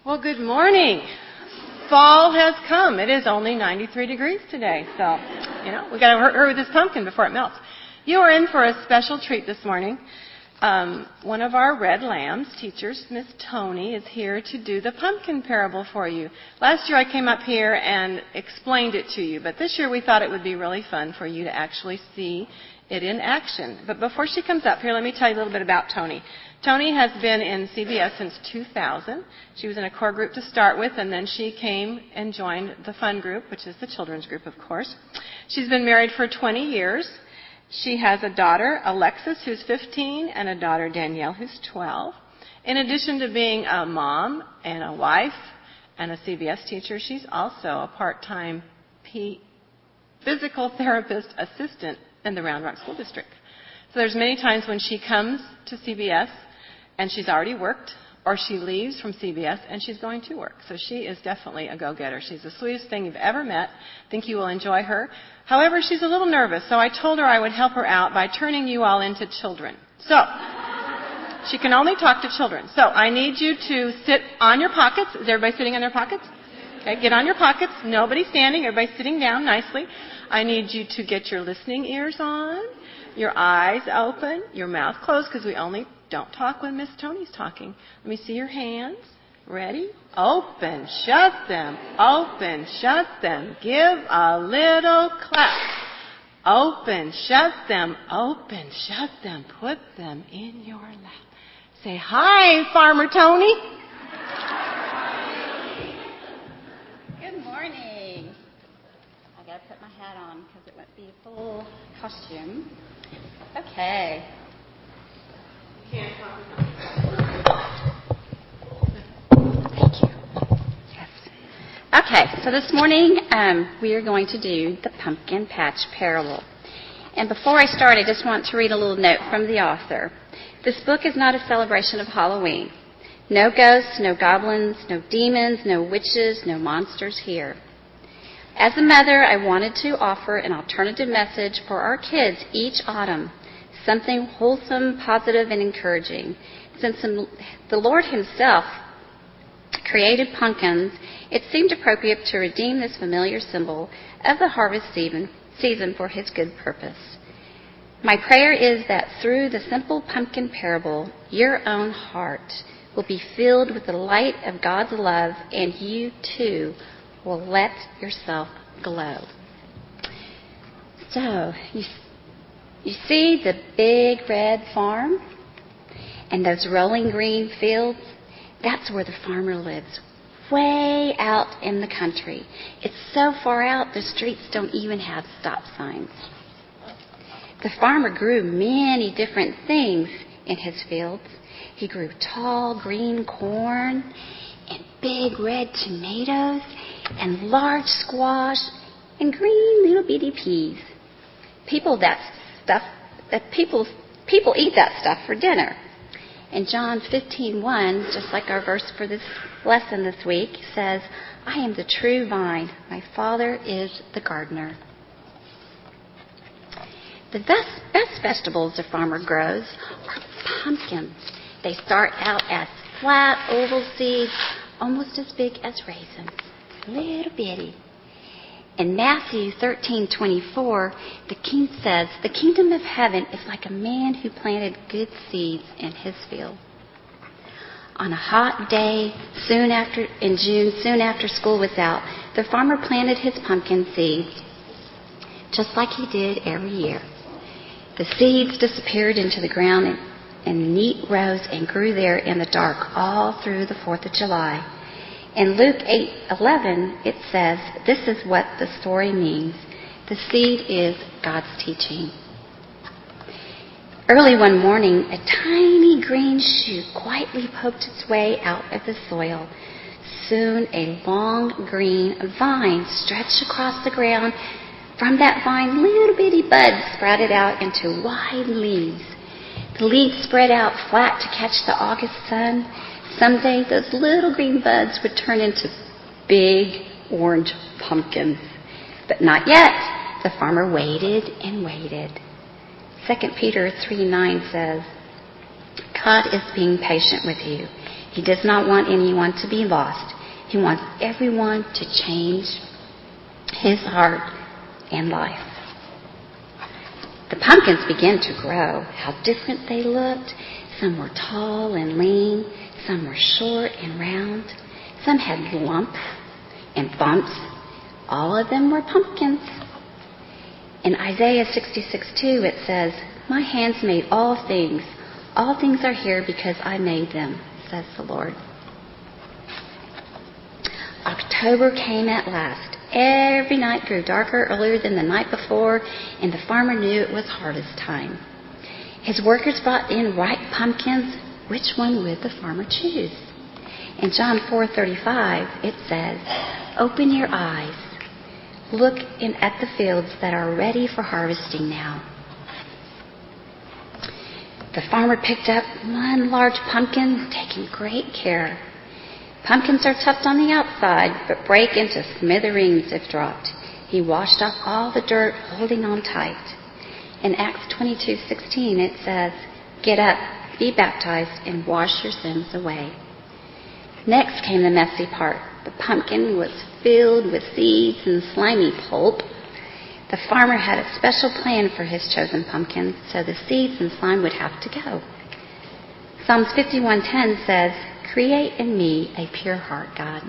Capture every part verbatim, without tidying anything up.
Well, good morning. Fall has come. It is only ninety-three degrees today, so, you know, we got to hurry with this pumpkin before it melts. You are in for a special treat this morning. Um, one of our Red Lambs teachers, Miss Tony, is here to do the pumpkin parable for you. Last year I came up here and explained it to you, but this year we thought it would be really fun for you to actually see it in action. But before she comes up here, let me tell you a little bit about Tony. Tony has been in C B S since two thousand. She was in a core group to start with, and then she came and joined the fun group, which is the children's group, of course. She's been married for twenty years. She has a daughter, Alexis, who's fifteen, and a daughter, Danielle, who's twelve. In addition to being a mom and a wife and a C B S teacher, she's also a part-time P- physical therapist assistant in the Round Rock School District. So there's many times when she comes to C B S and she's already worked, or she leaves from C B S and she's going to work. So she is definitely a go-getter. She's the sweetest thing you've ever met. I think you will enjoy her. However, she's a little nervous, so I told her I would help her out by turning you all into children. So she can only talk to children. So I need you to sit on your pockets. Is everybody sitting on their pockets? Okay, get on your pockets. Nobody standing. Everybody sitting down nicely. I need you to get your listening ears on, your eyes open, your mouth closed, because we only don't talk when Miss Tony's talking. Let me see your hands. Ready? Open, shut them. Open, shut them. Give a little clap. Open, shut them. Open, shut them. Put them in your lap. Say, hi, Farmer Tony. Good morning. I got to put my hat on because it won't be a full costume. Okay. Thank you. Yes. Okay, so this morning um, we are going to do the Pumpkin Patch Parable. And before I start, I just want to read a little note from the author. This book is not a celebration of Halloween. No ghosts, no goblins, no demons, no witches, no monsters here. As a mother, I wanted to offer an alternative message for our kids each autumn. Something wholesome, positive, and encouraging. Since the Lord Himself created pumpkins, it seemed appropriate to redeem this familiar symbol of the harvest season, season for His good purpose. My prayer is that through the simple pumpkin parable, your own heart will be filled with the light of God's love, and you too will let yourself glow. So, you You see the big red farm and those rolling green fields? That's where the farmer lives, way out in the country. It's so far out, the streets don't even have stop signs. The farmer grew many different things in his fields. He grew tall green corn and big red tomatoes and large squash and green little bitty peas. People that stuff that people people eat that stuff for dinner. In John fifteen one, just like our verse for this lesson this week, says, I am the true vine. My Father is the gardener. The best, best vegetables the farmer grows are pumpkins. They start out as flat, oval seeds, almost as big as raisins. Little bitty. In Matthew thirteen twenty-four, the king says, the kingdom of heaven is like a man who planted good seeds in his field. On a hot day, soon after in June, soon after school was out, the farmer planted his pumpkin seeds, just like he did every year. The seeds disappeared into the ground in, in neat rows and grew there in the dark all through the fourth of July. In Luke eight eleven, it says, this is what the story means. The seed is God's teaching. Early one morning, a tiny green shoot quietly poked its way out of the soil. Soon a long green vine stretched across the ground. From that vine, little bitty buds sprouted out into wide leaves. The leaves spread out flat to catch the August sun. Someday those little green buds would turn into big orange pumpkins. But not yet. The farmer waited and waited. Second Peter three nine says, God is being patient with you. He does not want anyone to be lost. He wants everyone to change his heart and life. The pumpkins began to grow. How different they looked. Some were tall and lean. Some were short and round. Some had lumps and bumps. All of them were pumpkins. In Isaiah sixty-six two, it says, "My hands made all things. All things are here because I made them, says the Lord." October came at last. Every night grew darker earlier than the night before, and the farmer knew it was harvest time. His workers brought in ripe pumpkins. Which one would the farmer choose? In John four thirty-five, it says, "Open your eyes. Look in at the fields that are ready for harvesting now." The farmer picked up one large pumpkin, taking great care. Pumpkins are tough on the outside, but break into smithereens if dropped. He washed off all the dirt, holding on tight. In Acts twenty-two sixteen, it says, "Get up, be baptized, and wash your sins away." Next came the messy part. The pumpkin was filled with seeds and slimy pulp. The farmer had a special plan for his chosen pumpkin, so the seeds and slime would have to go. Psalms fifty-one ten says, "Create in me a pure heart, God."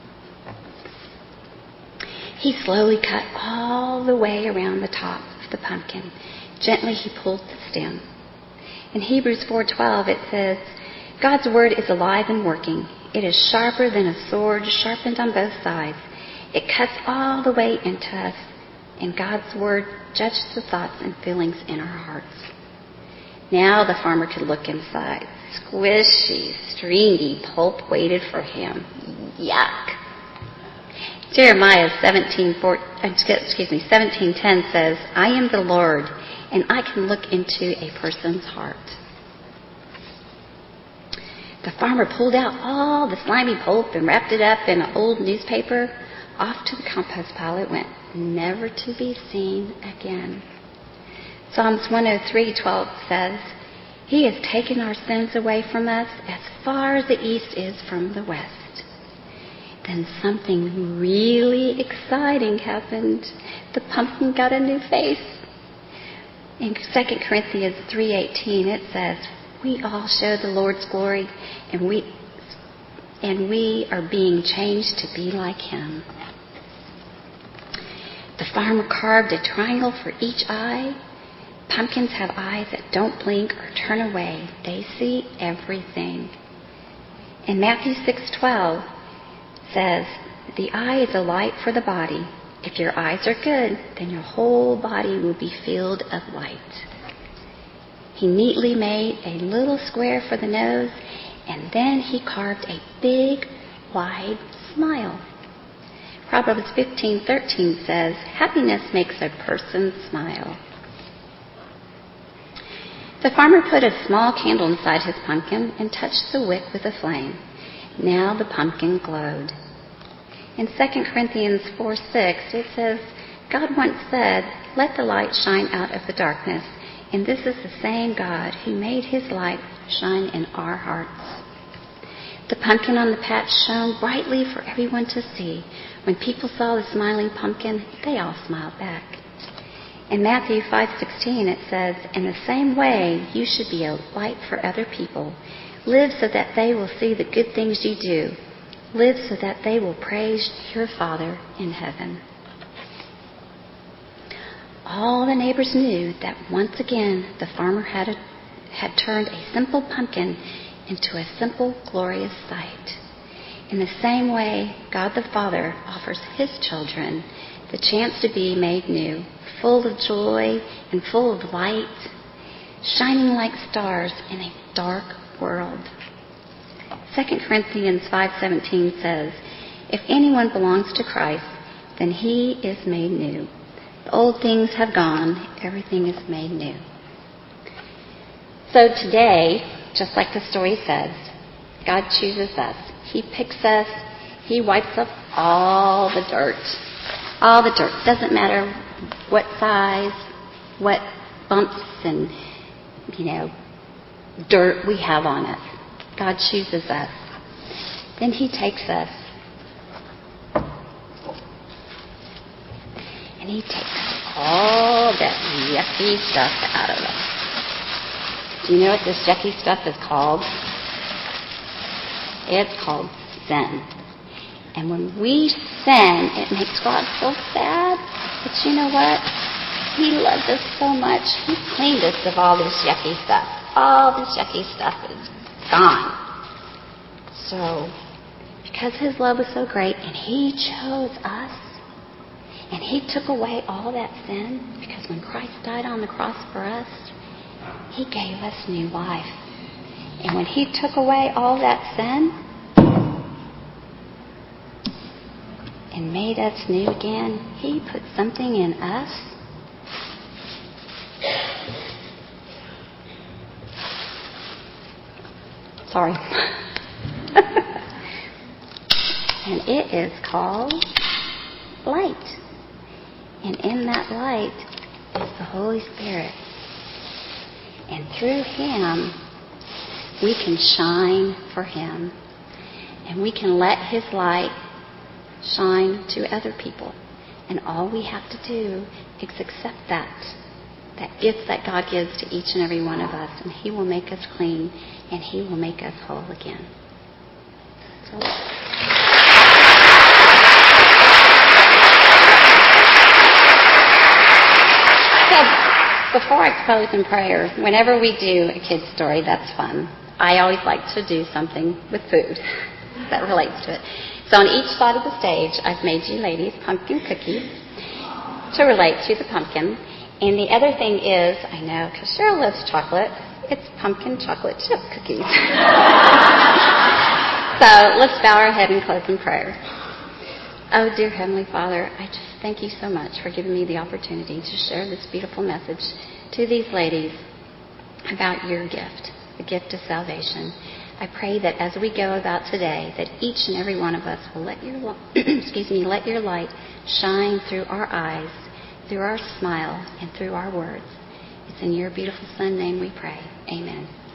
He slowly cut all the way around the top of the pumpkin. Gently he pulled the stem. In Hebrews four twelve it says, "God's word is alive and working. It is sharper than a sword, sharpened on both sides. It cuts all the way into us, and God's word judges the thoughts and feelings in our hearts." Now the farmer could look inside. Squishy, stringy pulp waited for him. Yuck. Jeremiah seventeen four, excuse me, seventeen ten says, "I am the Lord, and I can look into a person's heart." The farmer pulled out all the slimy pulp and wrapped it up in an old newspaper. Off to the compost pile it went, never to be seen again. Psalms one oh three twelve says, "He has taken our sins away from us as far as the east is from the west." Then something really exciting happened. The pumpkin got a new face. In Second Corinthians three eighteen it says, "We all show the Lord's glory, and we and we are being changed to be like him." The farmer carved a triangle for each eye. Pumpkins have eyes that don't blink or turn away. They see everything. And Matthew six twelve says, "The eye is a light for the body. If your eyes are good, then your whole body will be filled of light." He neatly made a little square for the nose, and then he carved a big, wide smile. Proverbs fifteen thirteen says, "Happiness makes a person smile." The farmer put a small candle inside his pumpkin and touched the wick with a flame. Now the pumpkin glowed. In Second Corinthians four six, it says, "God once said, 'Let the light shine out of the darkness,' and this is the same God who made his light shine in our hearts." The pumpkin on the patch shone brightly for everyone to see. When people saw the smiling pumpkin, they all smiled back. In Matthew five sixteen it says, "In the same way, you should be a light for other people. Live so that they will see the good things you do. Live so that they will praise your Father in heaven." All the neighbors knew that once again the farmer had, a, had turned a simple pumpkin into a simple, glorious sight. In the same way, God the Father offers his children the chance to be made new, full of joy and full of light, shining like stars in a dark world. Second Corinthians five seventeen says, "If anyone belongs to Christ, then he is made new. The old things have gone, everything is made new." So today, just like the story says, God chooses us. He picks us. He wipes up all the dirt. All the dirt. Doesn't matter what size, what bumps and, you know, dirt we have on us. God chooses us. Then he takes us and he takes all that yucky stuff out of us. Do you know what this yucky stuff is called? It's called sin. And when we sin, it makes God so sad. But you know what? He loves us so much. He cleaned us of all this yucky stuff. All this yucky stuff is gone. So, because His love was so great, and He chose us, and He took away all that sin, because when Christ died on the cross for us, He gave us new life. And when He took away all that sin and made us new again, He put something in us sorry and it is called light. And in that light is the Holy Spirit. And through Him, we can shine for Him. And we can let His light shine to other people. And all we have to do is accept that. That gift that God gives to each and every one of us. And He will make us clean. And He will make us whole again. So, before I close in prayer, whenever we do a kid's story, that's fun. I always like to do something with food that relates to it. So on each side of the stage, I've made you ladies pumpkin cookies to relate to the pumpkin. And the other thing is, I know, because Cheryl loves chocolate, it's pumpkin chocolate chip cookies. So let's bow our head and close in prayer. Oh, dear Heavenly Father, I just thank you so much for giving me the opportunity to share this beautiful message to these ladies about your gift, the gift of salvation. I pray that as we go about today, that each and every one of us will let your excuse me, let your light shine through our eyes, through our smile, and through our words. It's in your beautiful Son's name we pray. Amen.